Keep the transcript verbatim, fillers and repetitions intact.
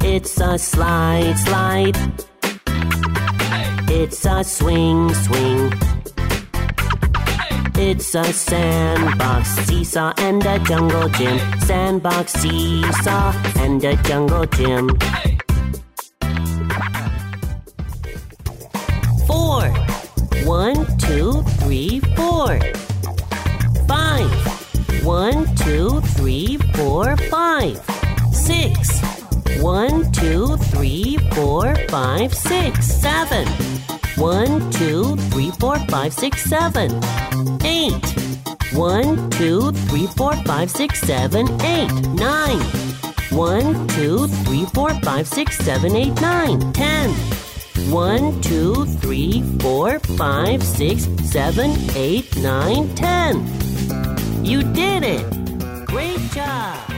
It's a slide, slide. It's a swing, swing. It's a sandbox, seesaw, and a jungle gym. Sandbox, seesaw, and a jungle gym. Four. One, two, three, four. Five. One, two, three, four, five. Six. One, two, three, four, five, six. Seven. One, two, three, four, five, six, seven. Eight. One, two, three, four, five, six, seven, eight. Nine. One, two, three, four, five, six, seven, eight, nine. Ten. One, two, three, four, five, six, seven, eight, nine, ten. You did it! Great job!